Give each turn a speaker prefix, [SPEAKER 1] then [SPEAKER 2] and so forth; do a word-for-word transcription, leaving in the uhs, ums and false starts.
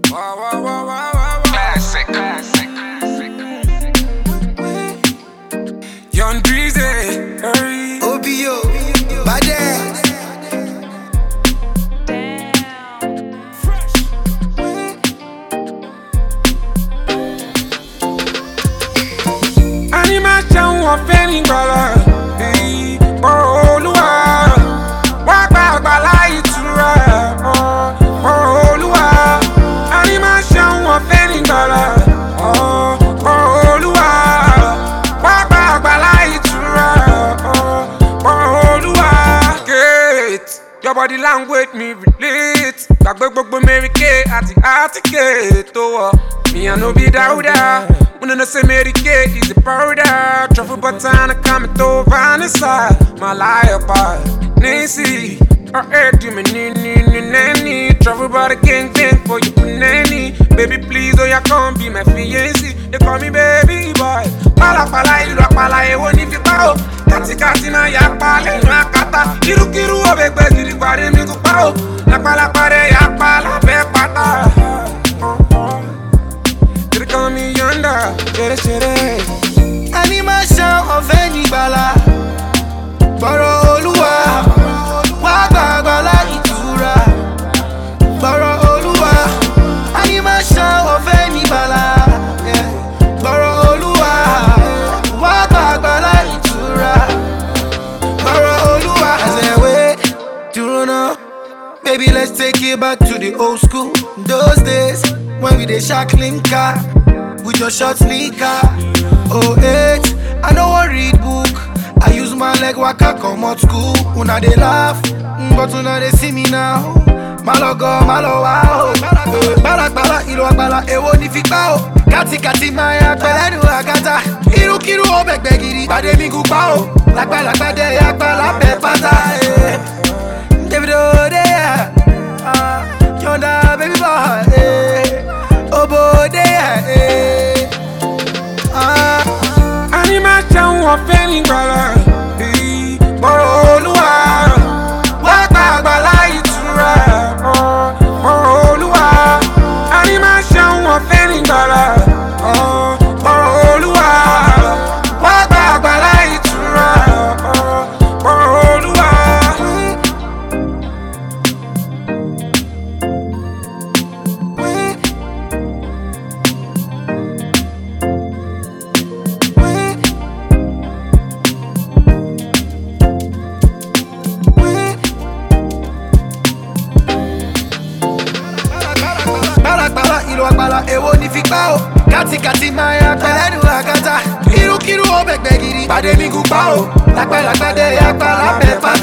[SPEAKER 1] Wow, wow, wow, wow, wow. Classic, classic, classic, classic. Young Dreezy, hurry.
[SPEAKER 2] O B O, badass.
[SPEAKER 1] Animal jẹun ọ̀fẹ́ ní gbọ́lá. Olúwa wá gba àgbàlá ìtura. Olúwa animal jẹun ọ̀fẹ́ ní gbọ́lá. Olúwa wá gba àgbàlá ìtura. Olúwa gate your body language me relate. Gbàgbé gbogbo Mary Kay àti Articate tó wọ̀. Me I no be Dauda. When I say Mary Kay is a powder. Truffle butter and a comment over Vanessa. My liar part Nancy her head do me ni ni ni nanny. Truffle butter gang gang for you nanny. Baby please oh ya come be my fiancé. They call me baby boy. Pala pala ilu apala ewo ni fi pa o. Kati kati na ya pa lẹ́nu akata. Kiru kiru obegbe gidi pare mi ku pa o. Lapala pare ya pa la be pata. Call me yonder, chere chere.
[SPEAKER 2] Animation of any bala. Bọ̀rọ̀ Olúwa, wá gba àgbàlá ìtura. Bọ̀rọ̀ Olúwa, animation of any bala. Bọ̀rọ̀ Olúwa, wá gba àgbàlá ìtura. Bọ̀rọ̀ Olúwa. Ẹsẹ̀ dúró náà. Baby, let's take it back to the old school. Those days when we dey shackling car. With your short sneaker. Oh eight, I no wan read book. I use my leg waka come out school. Una dey laugh, but una dey see me now. Malo go, malo wow. Bala bala, ilo agbala, ewo ni fi pa o. Kati kati maya, pẹ̀lẹ́nu agata. Kiru kiru o begbe gidi, pàdé mi gu pa o. Lagba lagba de agba labe pata. David o de ya, yonder baby boy. Obo de ya.
[SPEAKER 1] Animal jẹun ọ̀fẹ́ ní gbọ́lá. Bọ̀rọ̀ Olúwa wá gba àgbàlá ìtura. Olúwa animal jẹun ọ̀fẹ́ ní gbọ́lá. Bọ̀rọ̀ Olúwa wá gba àgbàlá ìtura. Olúwa.
[SPEAKER 2] Agbala ewo ni fi pa o. Kati kati maya pẹ̀lẹ́nu agata. Kiru kiru o begbe gidi. Pàdé mi gu pa o. Lágbá lágbá de agba lábẹ́ pa.